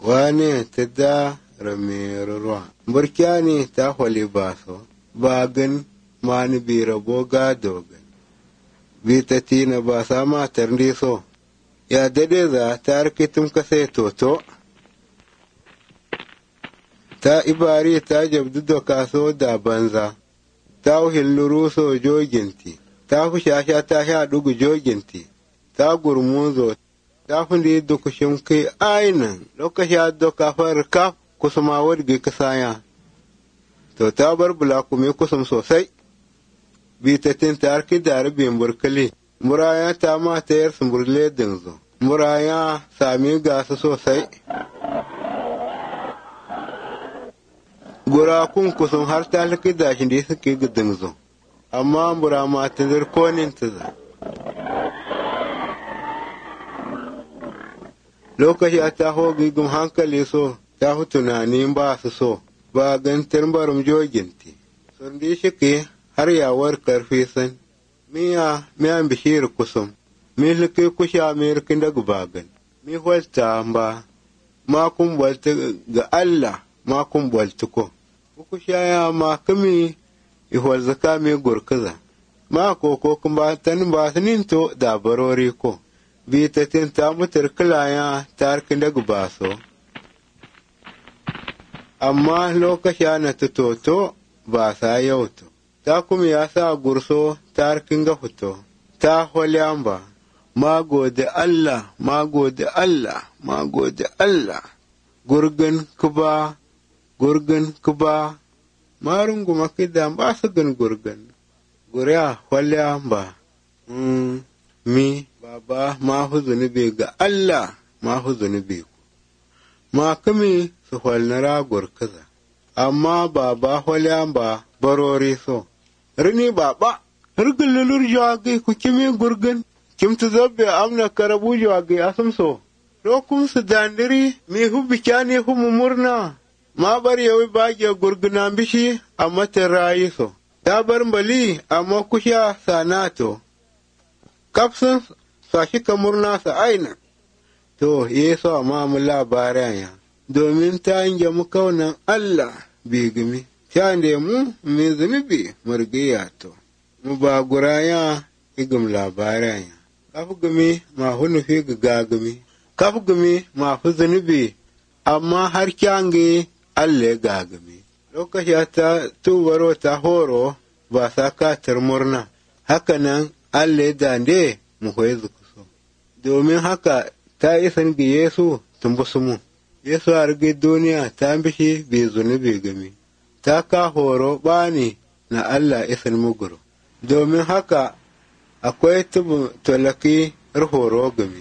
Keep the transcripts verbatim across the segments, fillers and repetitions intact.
wane ta da ramirwa burkyani ta hwali baso bagan mani bi rabo gado gan bi ta tina ba sa matar ndiso ya dade za ta arkitum kase toto ta ibari ta jabdu da kaso da banza ta uhilluru so joginti ta hushasha ta sha dugu joginti ta gurmuzo ta fundi dukushin kai ainan lokacin doka farka kusuma wadda kasaya to ta bar bula kuma kusum sosai bitatin ta arki da rabin burkali muraya ta ma ta yar sumburle dinzo muraya sami gasa sosai gura kun kusum har ta laki da shi da suke dinzo amma mura ma ta zirkonin ta za lokaci a ta hogi gum hankali so ta hu tunanin ba su so ba gantar barum joginti sun di shi ke har yawar karfi san miya miyan bishir kusum mi liki kusha mirkin da gubagan mi holta ba ma kun bolta ga Allah ma kun bolta ko kusha ya ma kami i hol zaka mi gurkaza ma ko ko kun ba tan ba to da barori ko bi ta tin ta mutar kilaya tarkin da gubaso amma lokaci na tutoto ba sa yauto ta kuma ya sa gurso tarkin ga fito ta holyamba ma gode Allah ma gode Allah ma gode Allah gurgun kuba gurgun kuba marun guma kidan ba su gun gurgun guriya holyamba mm, mi baba ma hu zunubi ga Allah ma hu zunubi ma kami su holnara gurkaza amma baba holyamba barori so rini baba hirgululur jawagi ku kimi gurgun kim tu zabbe amna karabu jawagi asumso rokum su dandiri mi hu bikani hu murna ma bar yawi bage gurguna bishi amma tarayi so ta bar mbali amma kusha sanato kapsun sashi ka murna sa aina to yeso amma mu labaran ya domin ta yanke mu kaunan Allah bigimi ta da mu mai zunubi murgiya to mu ba guraya igum labaran ya kafu gumi ma hunu fi gagami kafu gumi ma fu zunubi amma har kyange Allah gagami lokaci ta tubaro ta horo ba sa katar murna hakanan Allah dande mu hoye zukuso domin haka ta isan ga Yesu tumbusu mu Yesu a rage duniya ta bishi bai zunubi gami ta ka horo bani na Allah isan muguru domin haka akwai tubu talaki horo gami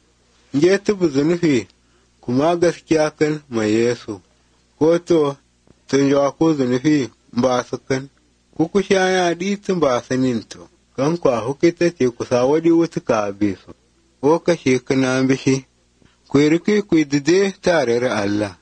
je tubu zunubi kuma gaskiya kan mai Yesu ko to tun jawa ko zunubi ba su kan kuku shaya ditin ba sanin to kan kwa hukita ce kusa wadi wuta ka abe su ko kashe kana bishi ku rike ku dide tare da Allah